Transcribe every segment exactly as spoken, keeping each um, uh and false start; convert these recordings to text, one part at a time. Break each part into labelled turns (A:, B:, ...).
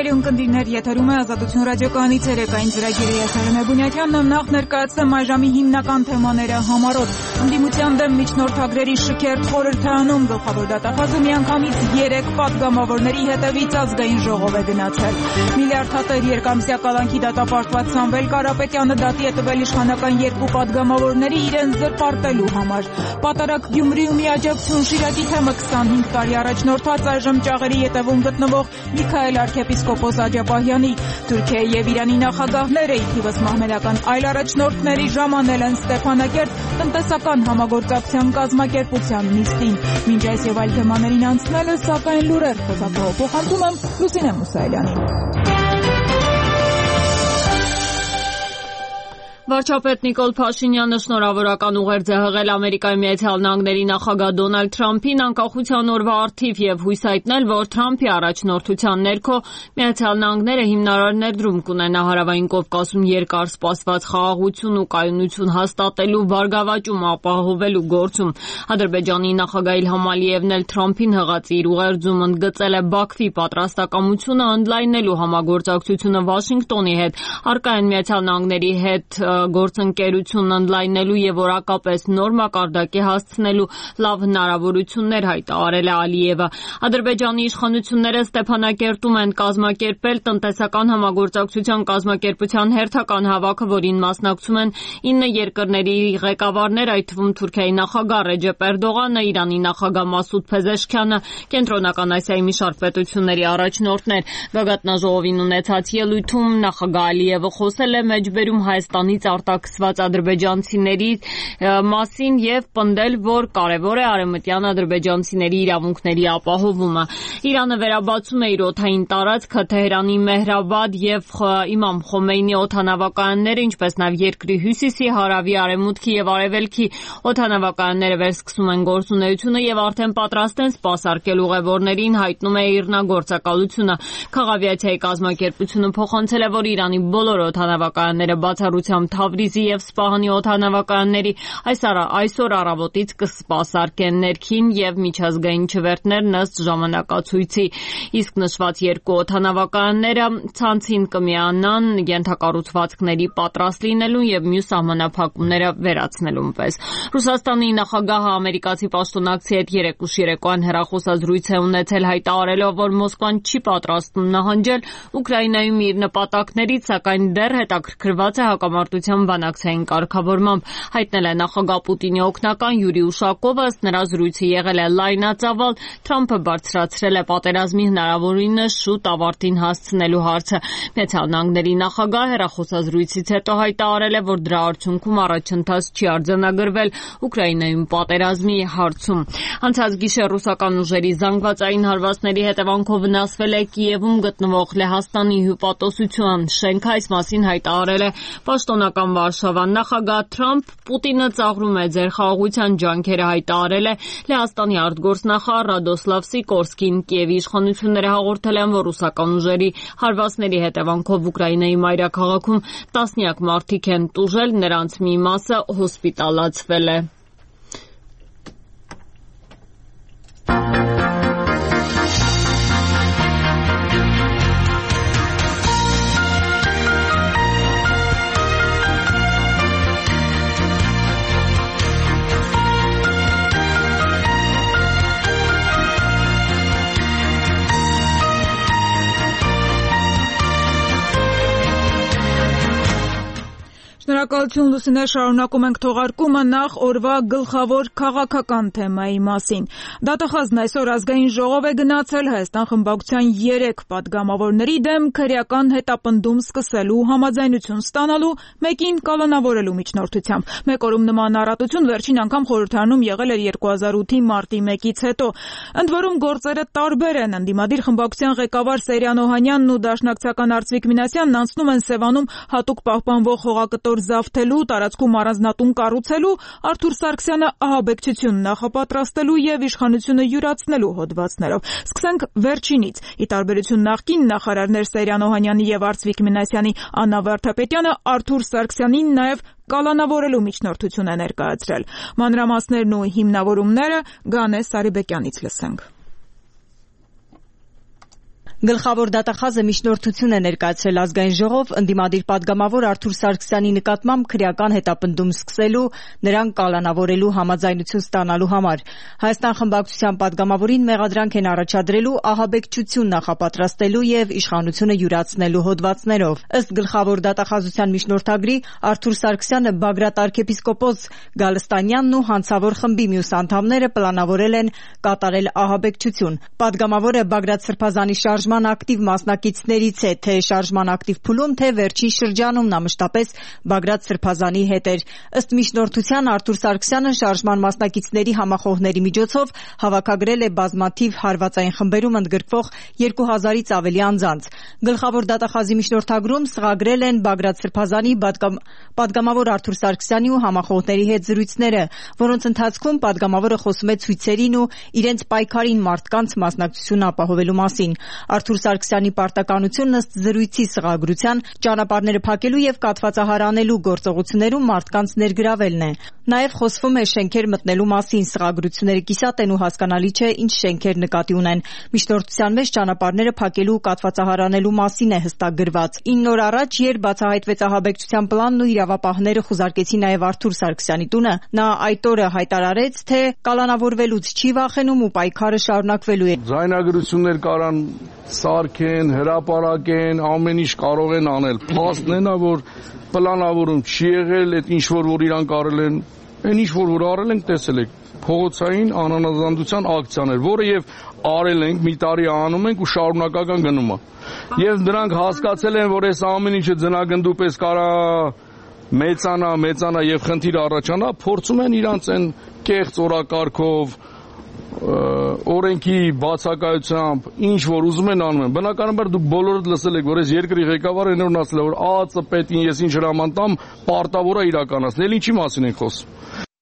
A: Սիրելի ունկնդիրներ, եթերում է Ազատություն ռադիոկայանի ցերեկային ծրագիրը, ես Արմեն Բունյակյանն եմ, նախ ներկայացնեմ այժմի հիմնական թեմաները համառոտ, ընդդիմության դեմ միջնորդագրերի շքերթ խորհրդարանում գլխավոր դատախազը միանգամից երեք պատգամավորների հետևից ազգային ժողով է գնացել։ Միլիարդատեր երկամսյա կալանքի դատապարտված Սամվել Կարապետյանը դատի է տվել իշխանական երկու պատգամավորների իրեն զրպարտելու համար։ Պատարակ Գյումրիում աջակցություն Շիրակի թեմը քսանհինգ տարի առաջնորդած այժմ ճաղերի ետևում գտնվող Միքայել arczepiskopos Աջապահյանի, Թուրքիայի եւ Իրանի նախագահները, ի թիվս մահմեդական այլ առաջնորդների ժամանել են Ստեփանակերտ տնտեսական համագործակցության կազմակերպության նիստին։ Մինչ այս եւ այլ թեմաներին անցնելը, սակայն լուրեր խոսակողով փոխանցում եմ Լուսինե Մուսայելյանին։
B: Վարչապետ Նիկոլ Փաշինյանը շնորհավորական ուղերձ է հղել Ամերիկայի Միացյալ Նահանգների նախագահ Դոնալդ Թրամփին անկախության օրվա առթիվ եւ հույս հայտնել, որ Թրամփի առաջնորդության ներքո Միացյալ Նահանգները հիմնարար ներդրում կունենա հարավային Կովկասում երկար սպասված խաղաղություն ու կայունություն հաստատելու բարգավաճում ապահովելու գործում։ Ադրբեջանի նախագահ Իլհամ Ալիևն էլ Թրամփին հղած իր ուղերձում ընդգծել է Բաքվի պատրաստակամությունը ընդլայնելու համագործակցությունը Վաշինգտոնի հետ, առկա են Միացյալ Նահանգների հետ գործընկերությունն ընդլայնելու եւ որակապես նոր մակարդակի հասցնելու լավ հնարավորություններ հայտարարել է Ալիևը։ Ադրբեջանի իշխանությունները Ստեփանակերտում են կազմակերպել տնտեսական համագործակցության կազմակերպության հերթական հավաքը, որին մասնակցում են ինը երկրների ղեկավարներ, այդ թվում Թուրքիայի նախագահ Ռեջեփ Էրդողանը, Իրանի նախագահ Մասուդ Փեզեշքյանը, Կենտրոնական Ասիայի մի շարք պետությունների առաջնորդներ։ Գագաթնաժողովին ունեցած ելույթում նախագահ Ալիևը խոսել է մեջբերում Հայաստանից արտաքսված ադրբեջանցիների մասին եւ պնդել, որ կարեւոր է արևմտյան ադրբեջանցիների իրավունքների ապահովումը։ Իրանը վերաբացում է իր օդային տարածքը, Թեհրանի Մեհրաբադ եւ Իմամ Խոմեյնի օդանավականները, ինչպես նաեւ երկրի հյուսիսի, հարավի, արևմուտքի եւ արևելքի օդանավականները վերսկսում են գործունեությունը եւ արդեն պատրաստ են սպասարկել ուղևորներին, հայտնում է Իրնագործակալությունը։ Քաղավիացիայի կազմակերպությունը փոխանցել է, որ Իրանի բոլոր օդանավականները բացառությամբ Թավրիզի եւ Սպահանի օդանավականների այսօր առավոտից կսպասարկեն ներքին եւ միջազգային չվերթներն ըստ ժամանակացույցի, իսկ նշված երկու օդանավականները ցանցին կմիանան ենթակառուցվածքների պատրաստ լինելու եւ մյուս սահմանափակումները վերացնելուն պես։ Ռուսաստանի նախագահը ամերիկացի պաշտոնակցի հետ երեկուշ երեկոյան հեռախոսազրույց է ունեցել, հայտարարելով, որ Մոսկվան չի պատրաստվում նահանջել Ուկրաինայում իր նպատակներից, սակայն դեռ հետաքրքրված է հակամարտության բանակցային կարգավորմամբ, հայտնել է նախագահ Պուտինի օգնական Յուրի Ուշակովը, ըստ նրա զրույցը եղել է լայնածավալ, Թրամփը բարձրացրել է պատերազմի հնարավորինս շուտ ավարտին հասցնելու հարցը։ Միացյալ Նահանգների նախագահը հեռախոսազրույցից հետո հայտարարել է, որ դրա արդյունքում առաջընթաց չի արձանագրվել Ուկրաինայում պատերազմի հարցում։ Անցած գիշեր ռուսական ուժերի զանգվածային հարվածների հետևանքով վնասվել է Կիևում գտնվող Լեհաստանի հյուպատոսության շենքը, այս մասին հայտարարել է պաշտոնական Վարշավան։ Նախագահ Թրամփ Պուտինը ծաղրում է ձեր խաղաղության ջանքերը, հայտարարել է Լեհաստանի արտգործնախարար Ռադոսլավ Սիկորսկին։ Կիևի իշխանությունները հաղորդել են, որ ռուսական ուժերի հարվածների հետևանքով Ուկրաինայի մայրաքաղաքում տասնյակ մարդիկ են տուժել, նրանց մի մասը հոսպիտալացվել է։
A: Շնորհակալություն Լուսինե, շարունակում ենք թողարկումը նախ օրվա գլխավոր քաղաքական թեմայի մասին։ Դատախազն այսօր ազգային ժողով է գնացել Հայաստան խմբակցության երեք պատգամավորների դեմ քրեական հետապնդում սկսելու համաձայնություն ստանալու, մեկին կալանավորելու միջնորդությամբ։ Մեկ օրում նման առատություն վերջին անգամ խորհրդարանում եղել էր երկու հազար ութի մարտի մեկից հետո։ Ընդ որում գործերը տարբեր են։ Ընդդիմադիր խմբակցության ղեկավար Սերյան Օհանյանն ու դաշնակցական Արծվիկ Մինասյանն անցնում են Սևանում հատուկ պահպանվող հողակտոր զավթելու, տարածքում առանձնատուն կառուցելու, Արթուր Սարգսյանը ահաբեկչություն նախապատրաստելու եւ իշխանությունը յուրացնելու հոդվածներով։ Սկսենք վերջինից։ Ի տարբերություն նախկին նախարարներ Սերյան Օհանյանի եւ Արծվիկ Մինասյանի, Աննա Վարդապետյանը Արթուր Սարգսյանին նաեւ կալանավորելու միջնորդություն է ներկայացրել։ Մանրամասներն ու հիմնավորումները Գանե Սարիբեկյանից լսենք։
C: Գլխավոր դատախազը միջնորդություն է ներկայացրել ազգային ժողով ընդդիմադիր պատգամավոր Արթուր Սարգսյանի նկատմամբ քրեական հետապնդում սկսելու, նրան կալանավորելու համաձայնություն ստանալու համար։ Հայաստան խմբակցության պատգամավորին մեղադրանք են առաջադրելու ահաբեկչություն նախապատրաստելու եւ իշխանությունը յուրացնելու հոդվածներով։ Ըստ գլխավոր դատախազության միջնորդագրի Արթուր Սարգսյանը, Բագրատ arczepiskopos Գալստանյանն ու հանցավոր խմբի մյուս անդամները պլանավորել են կատարել ահաբեկչություն։ Պատգամավորը Բագրատ Սրբազանի շարժման ակտիվ մասնակիցներից է, թե շարժման ակտիվ փուլում, թե վերջին շրջանում նա մշտապես Բագրատ Սրբազանի հետ էր։ Ըստ միջնորդության Արթուր Սարգսյանը շարժման մասնակիցների համախոհների միջոցով հավաքագրել է բազմաթիվ հարվածային խմբերում ընդգրկվող երկու հազարից ավելի անձանց։ Գլխավոր դատախազի միջնորդագրում սղագրել են Բագրատ Սրբազանի պատգամավոր Արթուր Սարգսյանի ու համախոհների հետ զրույցները, որոնց ընթացքում պատգամավորը խոսում է ցույցերին ու իրենց պայքարին մարդկանց մասնակցություն ապահովելու մասին։ Արթուր Սարգսյանի պարտականությունն ըստ զրույցի սղագրության ճանապարհները փակելու եւ կաթվածահար անելու գործողություններում մարդկանց ներգրավելն է։ Նաեւ խոսվում է շենքեր մտնելու մասին։ Սղագրությունները կիսատ են ու հասկանալի չէ ինչ շենքեր նկատի ունեն։ Միջնորդության մեջ ճանապարհները փակելու ու կաթվածահար անելու մասին է հստակ գրված։ ինը օր առաջ, երբ բացահայտվեց ահաբեկչության պլանն ու իրավապահները խուզարկեցին նաեւ Արթուր Սարգսյանի տունը, նա այդ օրը հայտարարեց, թե կալանավորվելուց չի վախենում ու պայքարը շարունակվելու է։
D: Ձայնագրություններ կարան սարքեն, հրապարակեն, ամեն ինչ կարող են անել։ Փաստն է նա, որ պլանավորում չի եղել, այդ ինչ որ որ իրանք արել են, այն ինչ որ որ արել ենք, տեսել եք։ Փողոցային անանազանդության ակցիաներ, որը եւ արել ենք, մի տարի անում ենք ու շարունակական գնում է։ Եվ նրանք հասկացել են, որ այս ամեն ինչը ձնագնդու պես կարա մեծանա, մեծանա եւ խնդիր առաջանա, փորձում են իրանց այն կեղծ օրակարգով, օրենքի բացակայությամբ ինչ որ ուզում են անում են։ Բնականաբար դուք բոլորդ լսել եք, որ այս երկրի ղեկավարը այնօրն ասել է, որ ԱԱԾ պետին ես ինչ հրաման տամ, պարտավոր է իրականացնել։ Ինչի մասին են խոսում։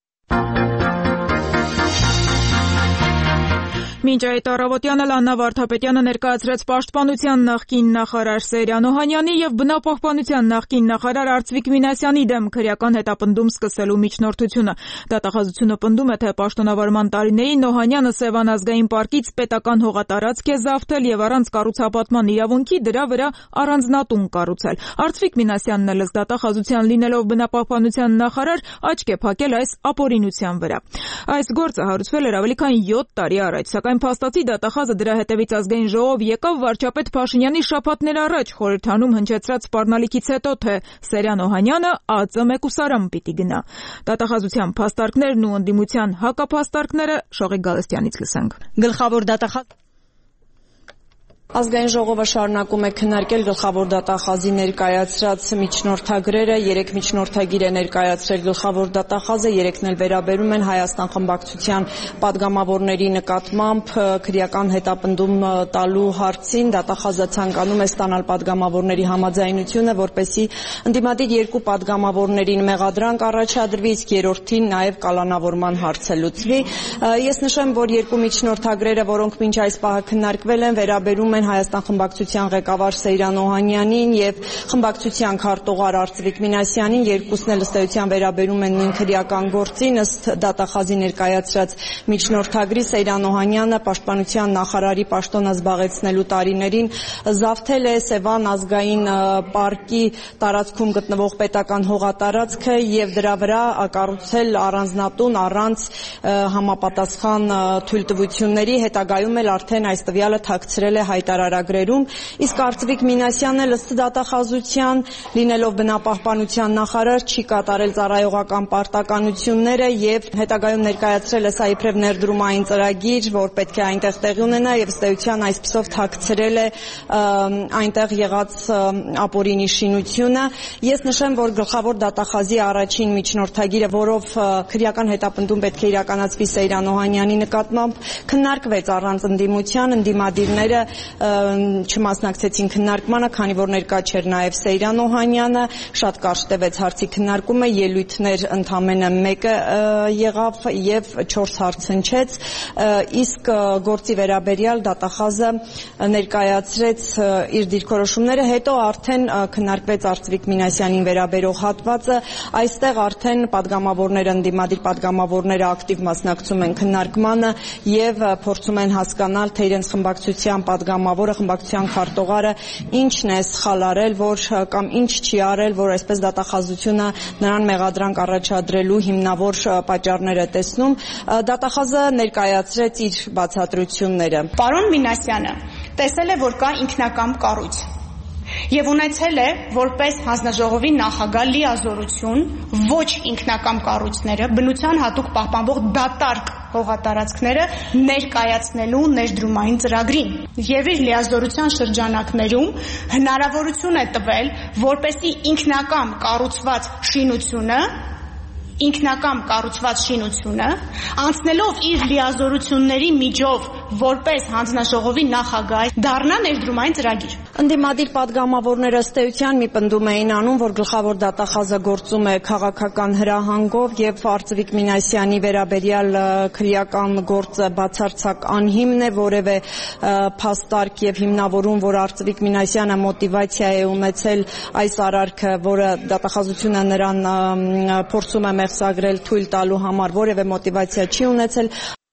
A: Մինչ այդ առավոտյան Աննա Վարդապետյանը ներկայացրեց Պաշտպանության նախկին նախարար Սերյան Օհանյանի եւ Բնապահպանության նախկին նախարար Արծվիկ Մինասյանի դեմ քրեական հետապնդում սկսելու միջնորդությունը։ Դատախազությունը պնդում է, թե պաշտոնավարման տարիներին Օհանյանը Սևան ազգային պարկից պետական հողատարածք է զավթել եւ առանց կառուցապատման իրավունքի դրա վրա առանձնատուն կառուցել։ Արծվիկ Մինասյանն էլ ըստ դատախազության լինելով Բնապահպանության նախարար աչք է փակել այս ապօրինության վրա։ Այս գործը հարուցվել էր ավելի քան յոթ տարի առաջ, սակայն փաստացի դատախազը դրա հետևից ազգային ժողով եկավ վարչապետ Փաշինյանի շաբաթներ առաջ խորհրդանում հնչեցրած սպառնալիքից հետո, թե Սերյան Օհանյանը ԱԱԾ մեկուսարան պիտի գնա։ Դատախազության փաստարկներն ու ընդդիմության հակափաստարկները Շողիկ Գալստյանից լսենք։
C: Գլխավոր դատախազ
E: Ազգային ժողովը շարունակում է քննարկել գլխավոր դատախազի ներկայացրած միջնորդագրերը, երեք միջնորդագիր է ներկայացրել գլխավոր դատախազը, երեքն էլ վերաբերում են Հայաստան խմբակցության պատգամավորների նկատմամբ քրեական հետապնդում տալու հարցին։ Դատախազը ցանկանում է ստանալ պատգամավորների համաձայնությունը, որպեսզի ընդդիմադիր երկու պատգամավորներին մեղադրանք առաջադրվի, իսկ երրորդին նաև կալանավորման հարցը լուծվի։ Ես նշեմ, որ երկու միջնորդագրերը, որոնք մինչ այս պահը քննարկվել են, վերաբերում են Հայաստան խմբակցության ղեկավար Սերյան Օհանյանին եւ խմբակցության քարտուղար Արծվիկ Մինասյանին, երկուսն էլ ըստ էության վերաբերում են նույն քրեական գործին։ Ըստ դատախազի ներկայացրած միջնորդագրի Սերյան Օհանյանը պաշտպանության նախարարի պաշտոնը զբաղեցնելու տարիներին զավթել է Սևան ազգային պարկի տարածքում գտնվող պետական հողատարածքը եւ դրա վրա կառուցել առանձնատուն առանց համապատասխան թույլտվությունների, հետագայում էլ արդեն այս տվյալը թաքցրել է հայտարարագրերում, իսկ Արծվիկ Մինասյանն էլ ըստ դատախազության, լինելով բնապահպանության նախարար, չի կատարել ծառայողական պարտականությունները եւ հետագայում ներկայացրել է սա իբրև ներդրումային ծրագիր, որ պետք է այնտեղ տեղի ունենա եւ ըստ էության այսպիսով թաքցրել է այնտեղ եղած ապօրինի շինությունը։ Ես նշեմ, որ գլխավոր դատախազի առաջին միջնորդագիրը, որով քրեական հետապնդում պետք է իրականացվի Սերյան Օհանյանի նկատմամբ, քննարկվեց առանց ընդդիմության, ընդդիմադիրները չմասնակցեցին քննարկմանը, քանի որ ներկա չէր նաև Սերյան Օհանյանը, շատ կարճ տևեց հարցի քննարկումը, ելույթներ ընդամենը մեկը եղավ եւ չորս հարց հնչեց, իսկ գործի վերաբերյալ դատախազը ներկայացրեց իր դիրքորոշումները, հետո արդեն քննարկվեց Արծվիկ Մինասյանին վերաբերող հատվածը, այստեղ արդեն պատգամավորները, ընդդիմադիր պատգամավորները ակտիվ մասնակցում են քննարկմանը եւ փորձում են հասկանալ, թե իրենց խմբակցության պատգամավորները падգամավորը, խմբակցության քարտուղարը ինչն է սխալ արել, որ կամ ինչ չի արել, որ այսպես դատախազությունը նրան մեղադրանք առաջադրելու հիմնավոր պատճառներ է տեսնում։ Դատախազը ներկայացրեց իր բացատրությունները։
F: Պարոն Մինասյանը տեսել է, որ կա ինքնակամ կառույց եւ ունեցել է որպես հանձնաժողովի նախագահ լիազորություն ոչ ինքնակամ կառույցները, բնության հատուկ պահպանվող դատարկ հողատարածքները ներկայացնելու ներդրումային ծրագրին եւ իր լիազորության շրջանակներում հնարավորություն է տվել, որպեսզի ինքնակամ կառուցված շինությունը ինքնակամ կառուցված շինությունը անցնելով իր լիազորությունների միջով որպես հանձնաժողովի նախագահ դառնա ներդրումային ծրագիր։
E: Ընդդիմադիր падգամավորները ըստ էության մի պնդում էին անում, որ գլխավոր դատախազը գործում է քաղաքական հրահանգով եւ Արծվիկ Մինասյանի վերաբերյալ քրեական գործը բացարձակ անհիմն է, որևէ փաստարկ եւ հիմնավորում, որ Արծվիկ Մինասյանը մոտիվացիա է ունեցել այս արարքը, որը դատախազությունը նրան փորձում է մեղսագրել թույլ տալու համար, որևէ մոտիվացիա չի ունեցել։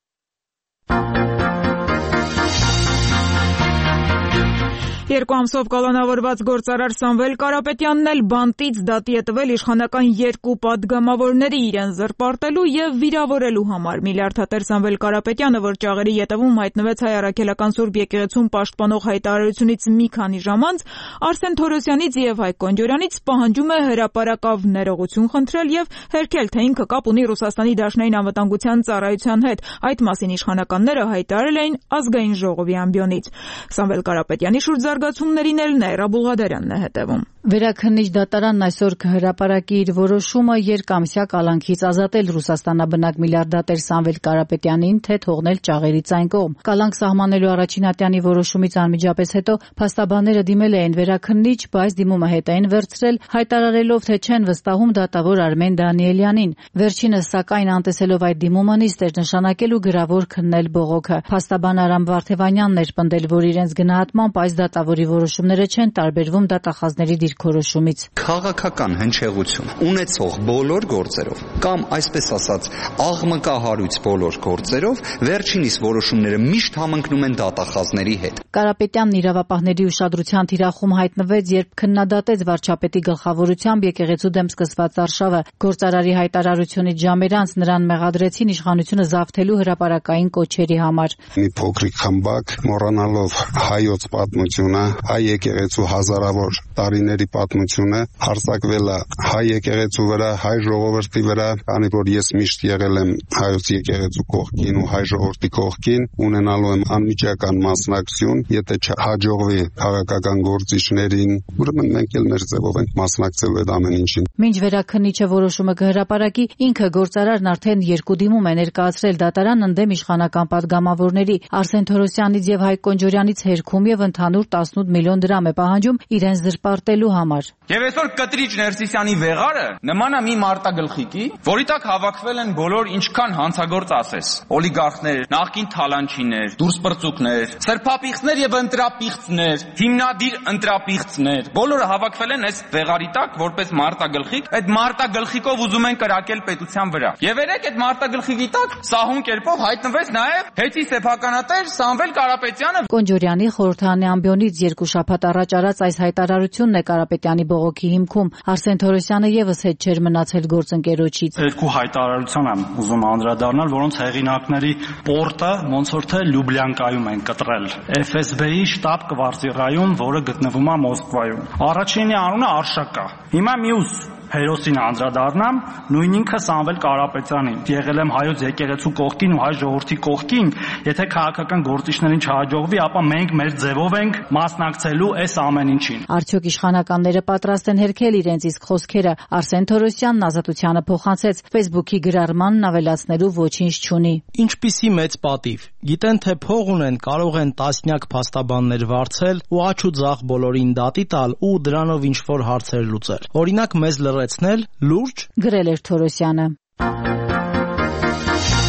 A: Երկու ամսով կալանավորված գործարար Սամվել Կարապետյանն էլ բանտից դատի է տվել իշխանական երկու падգամավորների իրեն զրպարտելու եւ վիրավորելու համար։ Միլիարդատեր Սամվել Կարապետյանը, որ ճաղերի ետևում հայտնվեց հայ առաքելական Սուրբ եկեղեցուն պաշտպանող հայտարարությունից մի քանի ժամ անց, Արսեն Թորոսյանից եւ Հայկ Կոնջորյանից պահանջում է հրապարակավ ներողություն խնդրել եւ հերքել, թե ինքը կապ ունի Ռուսաստանի Դաշնային անվտանգության ծառայության հետ։ Այդ մասին իշխանականները հայտարարել էին ազգային ժողովի ամբիոնից։ Սամվել Կարապետյանի շուրջ զարգացումներին էլ Նաիրա Բուլղադարյանն է հետևում։
C: Վերաքննիչ դատարանն այսօր կհրապարակի իր որոշումը երկամսյա կալանքից ազատել Ռուսաստանաբնակ միլիարդատեր Սամվել Կարապետյանին, թե թողնել ճաղերից այն կողմ։ Կալանք սահմանելու առաջին ատյանի որոշումից անմիջապես հետո փաստաբանները դիմել էին վերաքննիչ, բայց դիմումը հետ էին վերցրել, հայտարարելով, թե չեն վստահում դատավոր Արմեն Դանիելյանին։ Վերջինս, սակայն, անտեսելով այդ դիմումը, նիստ էր նշանակել ու գրավոր քննել բողոքը։ Փաստաբան Արամ Վարդևանյանն էր պնդել, որ իրենց գնահատմամբ այս դատավորի որոշումները չեն տարբերվում դատախազների դիրքորոշումից։
G: Քաղաքական հնչեղություն ունեցող բոլոր գործերով կամ այսպես ասած աղմկահարույց բոլոր գործերով վերջինիս որոշումները միշտ համընկնում են դատախազների հետ։
C: Կարապետյանն իրավապահների ուշադրության թիրախում հայտնվեց, երբ քննադատեց վարչապետի գլխավորությամբ եկեղեցու դեմ սկսված արշավը։ Գործարարի հայտարարությունից ժամեր անց նրան մեղադրեցին իշխանությունը զավթելու հրապարակային կոչերի համար։
H: Մի փոքրիկ խմբակ մոռանալով հայոց պատմությունը, հայ եկեղեցու հազարավոր տարիների պատմությունը հարձակվել է հայ եկեղեցու վրա, հայ ժողովրդի վրա, քանի որ ես միշտ եղել եմ հայոց եկեղեցու կողքին ու հայ ժողովրդի կողքին, ունենալու եմ անմիջական մասնակցություն, եթե չհաջողվի քաղաքական գործիչներին, ուրեմն մենք էլ մեր ձևով ենք մասնակցելու այդ ամեն ինչին։
C: Մինչ վերաքննիչը որոշումը կհրապարակի, ինքը գործարարն արդեն երկու դիմում է ներկայացրել դատարան ընդդեմ իշխանական падգամավորների Արսեն Թորոսյանից եւ Հայկ Կոնջորյանից հերքում եւ ընդհանուր տասնութ միլիոն դրամ է պահանջում իրեն զրպարտելու համար։
I: Եվ այսօր Կտրիչ Ներսիսյանի վեղարը նման է մի մարտագլխիկի, որի տակ հավաքվել են բոլոր ինչքան հանցագործ ասես, օլիգարխներ, նախկին թալանչիներ, դուրսպրծուկներ, սրբապիղծներ եւ ընտրապիղծներ, հիմնադիր ընտրապիղծներ, բոլորը հավաքվել են այս վեղարի տակ որպես մարտագլխիկ, այդ մարտագլխիկով ուզում են կրակել պետության վրա։ Եվ երեք այդ մարտագլխիկի տակ սահուն կերպով հայտնվեց նաեւ հետի սեփականատեր Սամվել Կարապետյանը։
C: Կոնջորյանի խորհրդարանի ամբիոնից երկու շաբաթ առաջ արած այս հայտարարությունն է Կարապետյանի բողոքի հիմքում։ Արսեն Թորոսյանը եւս հետ չէր մնացել գործընկերոջից։
J: Երկու հայտարարություն եմ ուզում անդրադառնալ, որոնց հեղինակների պորտը ոնց որ թե Լյուբլյանկայում են կտրել։ Էֆ Էս Բի-ի շտաբ կվարտիրայում, որը գտնվում է Մոսկվայում։ Առաջինի անունը Արշակա։ Հիմա մյուս հերոսին անդրադառնամ, նույն ինքը Սամվել Կարապետյանին։ Եղել եմ հայոց եկեղեցու կողքին ու հայ ժողովրդի կողքին, եթե քաղաքական գործիչներին չհաջողվի, ապա մենք մեր ձևով ենք մասնակցելու այս ամեն ինչին։
C: Արդյոք իշխանականները պատրաստ են հերքել իրենց իսկ խոսքերը։ Արսեն Թորոսյանն ազատությանը փոխանցեց, Facebook-ի գրառմանն ավելացնելու ոչինչ չունի։
K: Ինչպիսի մեծ պատիվ։ Գիտեն, թե փող ունեն, կարող են տասնյակ փաստաբաններ վարձել ու աչ ու ձախ բոլորին դատի տալ ու դրանով ինչ-որ հարցեր լուծել։ Օրինակ մեզ լրացնել լուրջ,
C: գրել էր Թորոսյանը։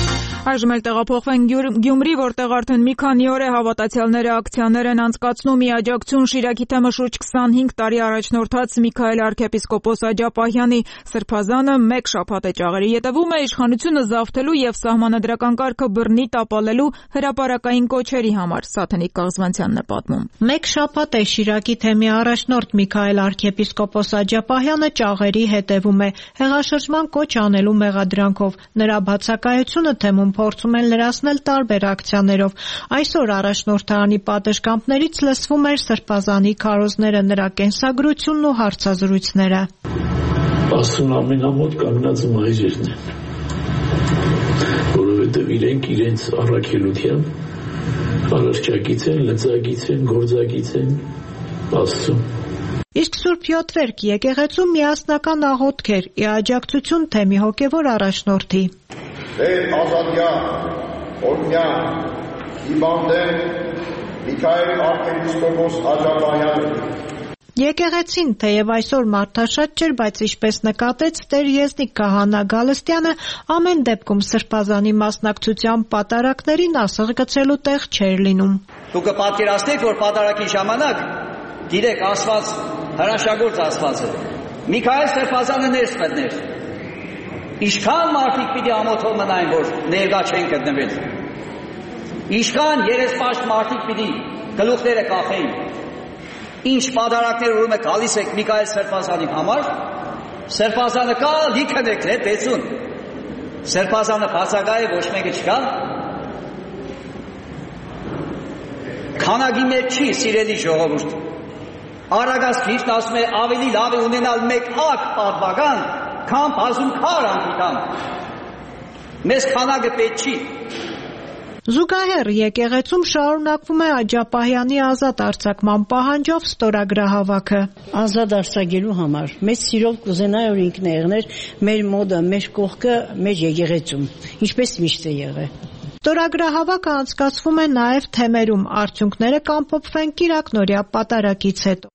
A: Այժմ էլ տեղափոխվենք Գյումրի, որտեղ արդեն մի քանի օր է հավատացյալները ակցիաներ են անցկացնում ի աջակցություն Շիրակի թեմը շուրջ քսանհինգ տարի առաջնորդած Միքայել arczepiskopos Աջապահյանի սրբազանը մեկ շաբաթ է ճաղերի ետևում է իշխանությունը զավթելու եւ սահմանադրական կարգը բռնի տապալելու հրապարակային կոչերի համար, Սաթենիկ Կաղզվանցյանն է պատմում։
L: Մեկ շաբաթ է Շիրակի թեմի առաջնորդ Միքայել arczepiskopos Աջապահյանը ճաղերի հետևում է հեղաշրջման կոչ անելու մեղադրանքով։ Նրա բացակայությունը թեմում փորձում են լրացնել տարբեր ակցիաներով։ Այսօր առաջնորդարանի պատշգամբներից լսվում էր սրբազանի քարոզները, նրա կենսագրությունն ու հարցազրույցները։
M: Աստծուն ամենամոտ կանգնած մայրերն են, որովհետև իրենք իրենց առաքելության արարչակից են, լծակից են, գործակից են Աստծուն։
L: Իսկ Սուրբ Յոթվերկ եկեղեցու միասնական աղոթք էր ի աջակցություն թեմի հոգևոր առաջնորդի։
N: Տեր Ազատյան, օրհնյան, հիվանդեն Միքայել arczepiskopos Աջապահյանը։
L: Եկեղեցին, թեև այսօր մարդաշատ չէր, բայց ինչպես նկատեց Տեր Եզնիկ Քահանա Գալստյանը, ամեն դեպքում սրբազանի մասնակցության պատարակներին ասեղ գցելու տեղ չէր լինում։
O: Դուք կպատկերացնեք, որ պատարակի ժամանակ գիտեք Աստված հրաշագործ Աստված է։ Միքայել սրբազանը ներս մտներ։ Ինչքան մարդիկ պիտի ամոթով մնային, որ ներկա չեն գտնվել։ Ինչքան երեսպաշտ մարդիկ պիտի գլուխները կախեին։ Ինչ պատարակներ ուրում է գալիս եք Միքայել սրբազանի համար, սրբազանը կա, լիքն եք է տեսուն։ Սրբազանը բացակայ է, ոչ մեկը չկա։ Քանակի մեջ չի, սիրելի ժողովուրդ։ Արագած Քրիստն ասում է ավելի լավ է ունենալ մեկ ակ պատվական, քան բազում քար անգիտան։ Մեզ քանակը պետք չի։
L: Զուգահեռ եկեղեցում շարունակվում է Աջապահյանի ազատ արձակման պահանջով ստորագրահավաքը։
P: Ազատ արձակելու համար մեծ սիրով կուզենայի, որ ինքն եղներ մեր մոդը, մեր կողքը, մեր եկեղեցում, ինչպես միշտ է եղել։
L: Ստորագրահավաքը անցկացվում է նաև թեմերում, արդյունքները կամփոփվեն Կիրակնօրյա պատարակից հետո։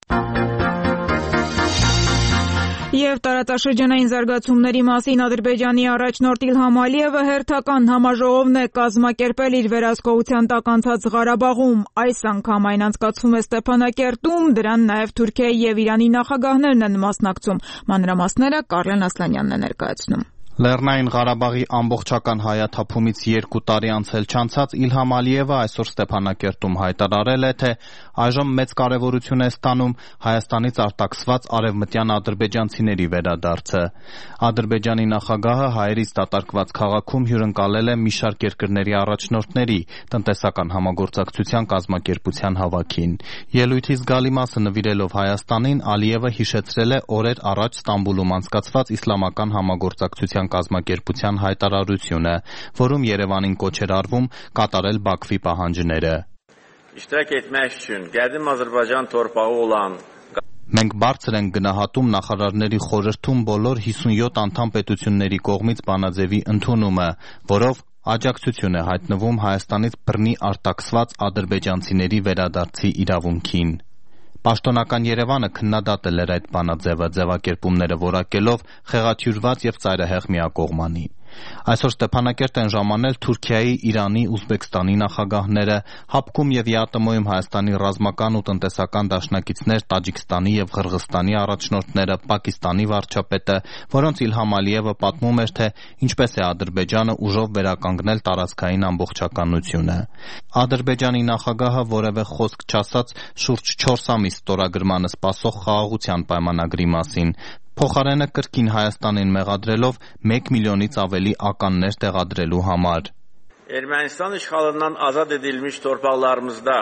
A: Եվ տարածաշրջանային զարգացումների մասին Ադրբեջանի առաջնորդ Իլհամ Ալիևը հերթական համաժողովն է կազմակերպել իր վերահսկողության տակ անցած Ղարաբաղում։ Այս անգամ այն անցկացվում է Ստեփանակերտում, դրան նաև Թուրքիայի եւ Իրանի նախագահներն են մասնակցում։ Մանրամասները Կարլեն Ասլանյանն է ներկայացնում։
Q: Լեռնային Ղարաբաղի ամբողջական հայաթափումից երկու տարի անցել չանցած Իլհամ Ալիևը այսօր Ստեփանակերտում հայտարարել է, թե այժմ մեծ կարևորություն է ստանում Հայաստանից արտաքսված արևմտյան ադրբեջանցիների վերադարձը։ Ադրբեջանի նախագահը հայերից դատարկված քաղաքում հյուրընկալել է մի շարք երկրների առաջնորդների տնտեսական համագործակցության կազմակերպության հավաքին։ Ելույթի զգալի մասը նվիրելով Հայաստանին, Ալիևը հիշեցրել է օրեր առաջ Ստամբուլում անցկացված իսլամական համագործակցության կազմակերպության հայտարարությունը, որում Երևանին կոչ էր արվում կատարել Բաքվի պահանջները։
R: İştirak etmək üçün qədim Azərbaycan torpağı olan
Q: Մենք բարձր ենք գնահատում նախարարների խորհրդում բոլոր հիսունյոթ անդամ պետությունների կողմից բանաձևի ընդունումը, որով աջակցություն է հայտնվում Հայաստանից բռնի արտաքսված ադրբեջանցիների վերադարձի իրավունքին։ Պաշտոնական Երևանը քննադատել էր այդ բանաձևը, ձևակերպումները որակելով խեղաթյուրված եւ ծայրահեղ միակողմանի։ Այսօր Ստեփանակերտ են ժամանել Թուրքիայի, Իրանի, Ուզբեկստանի նախագահները, Հապկում եւ ԵԱՏՄ-ում Հայաստանի ռազմական ու տնտեսական դաշնակիցներ Տաջիկստանի եւ Ղրղստանի առաջնորդները, Պակիստանի վարչապետը, որոնց Իլհամ Ալիևը պատմում էր, թե ինչպես է Ադրբեջանը ուժով վերականգնել տարածքային ամբողջականությունը։ Ադրբեջանի նախագահը որևէ խոսք չասաց շուրջ չորս ամիս ստորագրմանը սպասող խաղաղության պայմանագրի մասին։ Փոխարենը կրկին Հայաստանին մեղադրելով մեկ միլիոնից ավելի ականներ տեղադրելու համար։
R: Ermənistan işğalından azad edilmiş torpaqlarımızda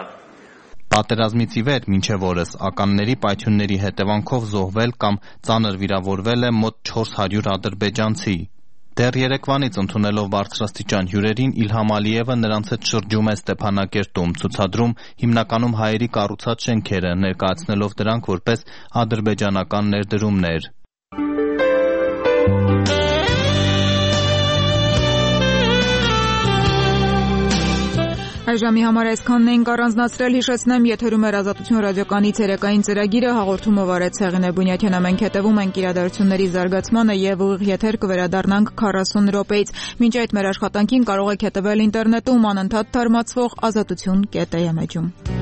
Q: Պատերազմից ի վեր մինչև օրս ականների պայթյունների հետևանքով զոհվել կամ ծանր վիրավորվել է մոտ չորս հարյուր ադրբեջանցի։ Դեռ երեկվանից ընդունելով բարձրաստիճան հյուրերին Իլհամ Ալիևը նրանց հետ շրջում է Ստեփանակերտում, ցուցադրում հիմնականում հայերի կառուցած շենքերը, ներկայացնելով դրանք որպես ադրբեջանական ներդրումներ։
A: Այժմի համար այսքանն էինք առանձնացրել, հիշեցնեմ, եթերում էր Ազատություն ռադիոկայանի ցերեկային ծրագիրը, հաղորդումը վարեց Հեղինե Բունյաթյանը, մենք հետևում ենք իրադարձությունների զարգացմանը եւ ուղիղ եթեր կվերադառնանք քառասուն րոպեից։ Մինչ այդ մեր աշխատանքին կարող եք հետևել ինտերնետում անընդհատ թարմացվող ազատություն կետ am էջում։